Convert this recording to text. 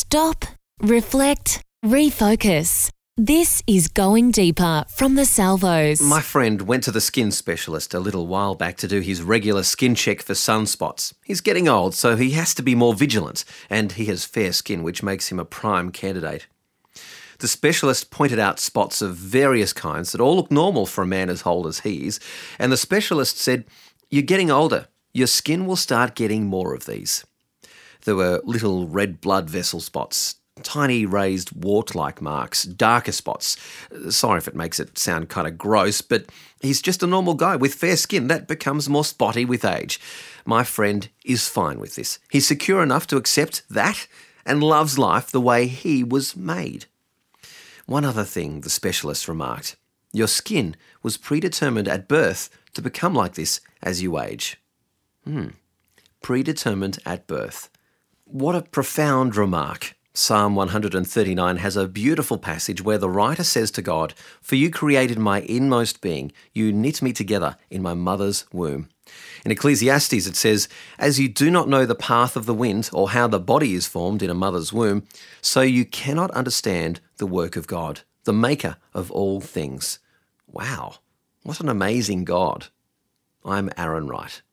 Stop, reflect, refocus. This is Going Deeper from the Salvos. My friend went to the skin specialist a little while back to do his regular skin check for sunspots. He's getting old, so he has to be more vigilant, and he has fair skin, which makes him a prime candidate. The specialist pointed out spots of various kinds that all look normal for a man as old as he is, and the specialist said, "You're getting older. Your skin will start getting more of these." There were little red blood vessel spots, tiny raised wart-like marks, darker spots. Sorry if it makes it sound kind of gross, but he's just a normal guy with fair skin. That becomes more spotty with age. My friend is fine with this. He's secure enough to accept that and loves life the way he was made. One other thing the specialist remarked: your skin was predetermined at birth to become like this as you age. Predetermined at birth. What a profound remark. Psalm 139 has a beautiful passage where the writer says to God, "For you created my inmost being, you knit me together in my mother's womb." In Ecclesiastes it says, "As you do not know the path of the wind or how the body is formed in a mother's womb, so you cannot understand the work of God, the maker of all things." Wow, what an amazing God. I'm Aaron Wright.